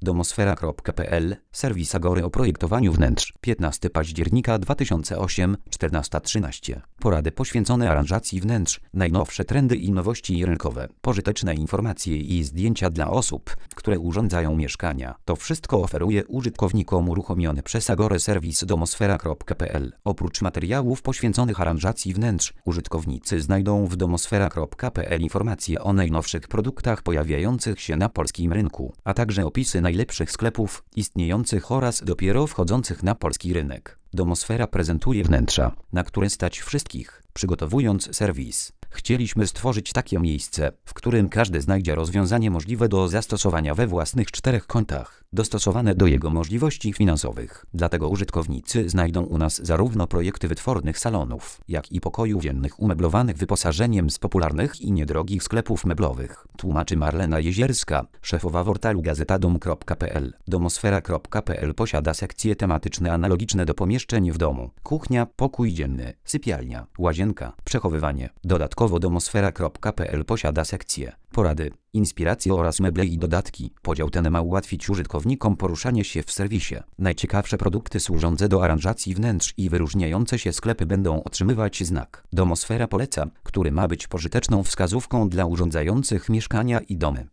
Domosfera.pl, serwis Agory o projektowaniu wnętrz. 15 października 2008, 14:13. Porady poświęcone aranżacji wnętrz, najnowsze trendy i nowości rynkowe, pożyteczne informacje i zdjęcia dla osób, które urządzają mieszkania. To wszystko oferuje użytkownikom uruchomiony przez Agorę serwis Domosfera.pl. Oprócz materiałów poświęconych aranżacji wnętrz, użytkownicy znajdą w Domosfera.pl informacje o najnowszych produktach pojawiających się na polskim rynku, a także opisy najlepszych sklepów istniejących oraz dopiero wchodzących na polski rynek. Domosfera prezentuje wnętrza, na które stać wszystkich. Przygotowując serwis, chcieliśmy stworzyć takie miejsce, w którym każdy znajdzie rozwiązanie możliwe do zastosowania we własnych 4 kątach, dostosowane do jego możliwości finansowych. Dlatego użytkownicy znajdą u nas zarówno projekty wytwornych salonów, jak i pokojów dziennych umeblowanych wyposażeniem z popularnych i niedrogich sklepów meblowych. Tłumaczy Marlena Jezierska, szefowa portalu gazetadom.pl. Domosfera.pl posiada sekcje tematyczne analogiczne do pomieszczeń w domu: kuchnia, pokój dzienny, sypialnia, łazienka, przechowywanie. Dodatkowo Domosfera.pl posiada sekcje porady, inspiracje oraz meble i dodatki. Podział ten ma ułatwić użytkownikom poruszanie się w serwisie. Najciekawsze produkty służące do aranżacji wnętrz i wyróżniające się sklepy będą otrzymywać znak Domosfera poleca, który ma być pożyteczną wskazówką dla urządzających mieszkania i domy.